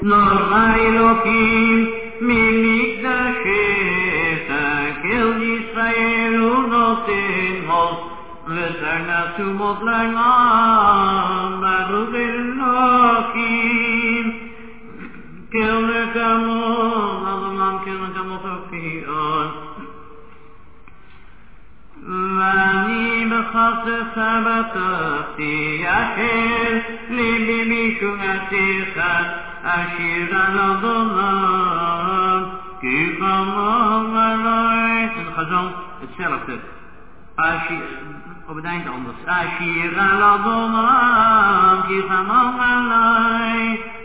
נורא אלוקים ממקדשך כל ישראל ונותן הוד וזרנה תומות לעולם ברוך אלוקים כל נקמות לעולם כל נקמות הופיעון ואני בחסדך בטחתי אשר ליבי משועתך אשיר על אדוני כי חמור עלי het gezang hetzelfde op het eind anders Ashir al Adonai ki chamor alai